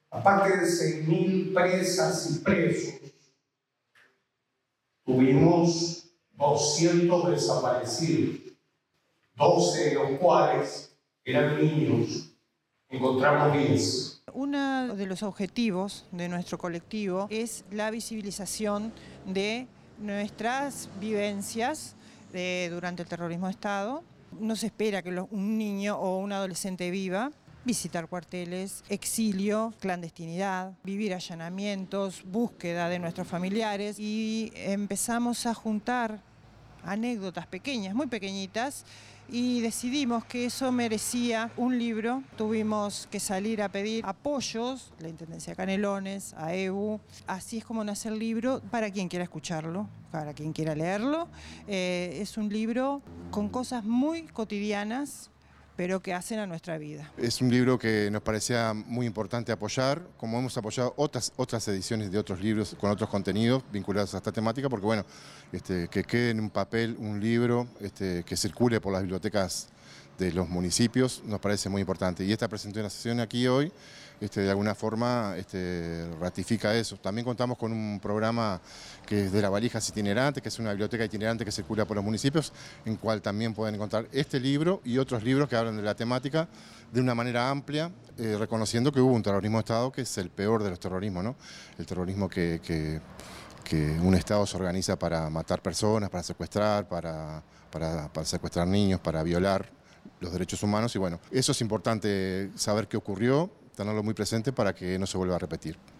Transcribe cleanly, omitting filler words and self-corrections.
Aparte de 6.000 presas y presos, tuvimos 200 desaparecidos, 12 de los cuales eran niños. Encontramos 10. Uno de los objetivos de nuestro colectivo es la visibilización de nuestras vivencias durante el terrorismo de Estado. No se espera que un niño o un adolescente viva. Visitar cuarteles, exilio, clandestinidad, vivir allanamientos, búsqueda de nuestros familiares, y empezamos a juntar anécdotas pequeñas, muy pequeñitas, y decidimos que eso merecía un libro. Tuvimos que salir a pedir apoyos, la Intendencia de Canelones, a EBU. Así es como nace el libro, para quien quiera escucharlo, para quien quiera leerlo. Es un libro con cosas muy cotidianas, pero que hacen a nuestra vida. Es un libro que nos parecía muy importante apoyar, como hemos apoyado otras ediciones de otros libros con otros contenidos vinculados a esta temática, porque bueno, que quede en un papel un libro, que circule por las bibliotecas de los municipios, nos parece muy importante. Y esta presentación aquí hoy, de alguna forma, ratifica eso. También contamos con un programa que es de la Valijas Itinerante, que es una biblioteca itinerante que circula por los municipios, en cual también pueden encontrar este libro y otros libros que hablan de la temática de una manera amplia, reconociendo que hubo un terrorismo de Estado que es el peor de los terrorismos, ¿no? El terrorismo que un Estado se organiza para matar personas, para secuestrar, para secuestrar niños, para violar los derechos humanos, y bueno, eso es importante saber qué ocurrió, tenerlo muy presente para que no se vuelva a repetir.